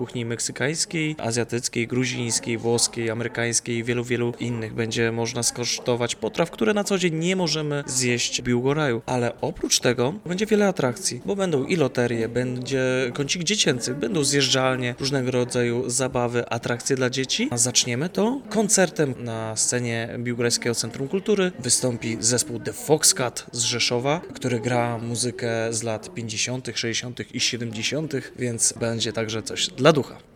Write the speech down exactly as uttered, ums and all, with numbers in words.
kuchni meksykańskiej, azjatyckiej, gruzińskiej, włoskiej, amerykańskiej i wielu, wielu innych. Będzie można skosztować potraw, które na co dzień nie możemy zjeść w Biłgoraju. Ale oprócz tego będzie wiele atrakcji, bo będą i loterie, będzie kącik dziecięcy, będą zjeżdżalnie, różnego rodzaju zabawy, atrakcje dla dzieci. A zaczniemy to koncertem na scenie Biłgorajskiego Centrum Kultury. Wystąpi zespół The Foxcat z Rzeszowa, który gra muzykę z lat pięćdziesiątych, sześćdziesiątych i siedemdziesiątych, więc będzie także coś dla ducha.